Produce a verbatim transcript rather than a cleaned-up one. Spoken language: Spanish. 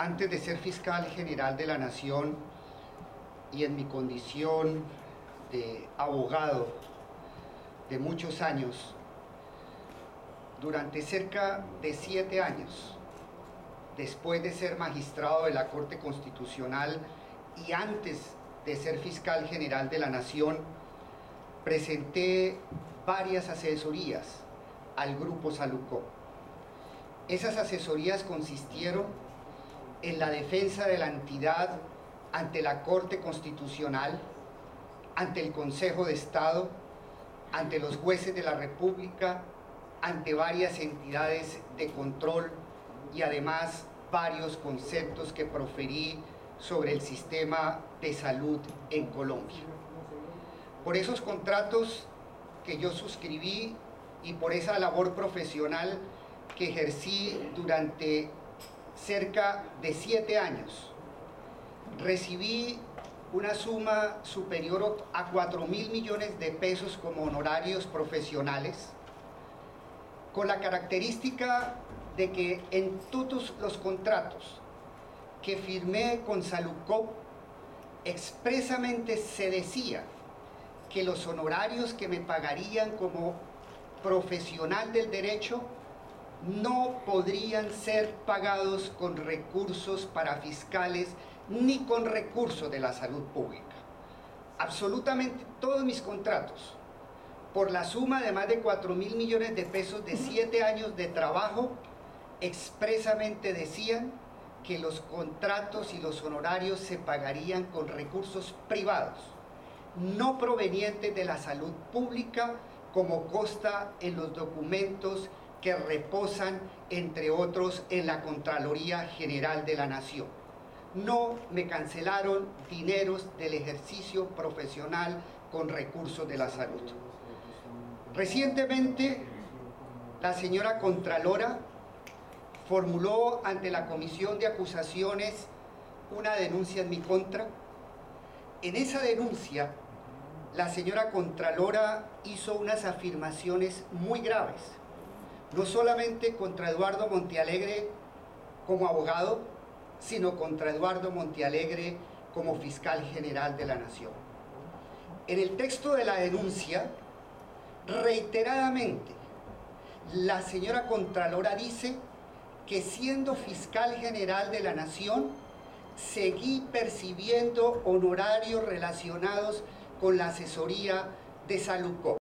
Antes de ser fiscal general de la Nación y en mi condición de abogado de muchos años, durante cerca de siete años, después de ser magistrado de la Corte Constitucional y antes de ser fiscal general de la Nación, presenté varias asesorías al Grupo Salucop. Esas asesorías consistieron en la defensa de la entidad ante la Corte Constitucional, ante el Consejo de Estado, ante los jueces de la República, ante varias entidades de control y además varios conceptos que proferí sobre el sistema de salud en Colombia. Por esos contratos que yo suscribí y por esa labor profesional que ejercí durante cerca de siete años, recibí una suma superior a cuatro mil millones de pesos como honorarios profesionales, con la característica de que en todos los contratos que firmé con Salucop expresamente se decía que los honorarios que me pagarían como profesional del derecho no podrían ser pagados con recursos para fiscales ni con recursos de la salud pública. Absolutamente todos mis contratos, por la suma de más de cuatro mil millones de pesos de siete años de trabajo, expresamente decían que los contratos y los honorarios se pagarían con recursos privados, no provenientes de la salud pública, como consta en los documentos que reposan, entre otros, en la Contraloría General de la Nación. No me cancelaron dineros del ejercicio profesional con recursos de la salud. Recientemente, la señora Contralora formuló ante la Comisión de Acusaciones una denuncia en mi contra. En esa denuncia, la señora Contralora hizo unas afirmaciones muy graves, no solamente contra Eduardo Montealegre como abogado, sino contra Eduardo Montealegre como fiscal general de la Nación. En el texto de la denuncia, reiteradamente, la señora Contralora dice que siendo fiscal general de la Nación, seguí percibiendo honorarios relacionados con la asesoría de Salucop.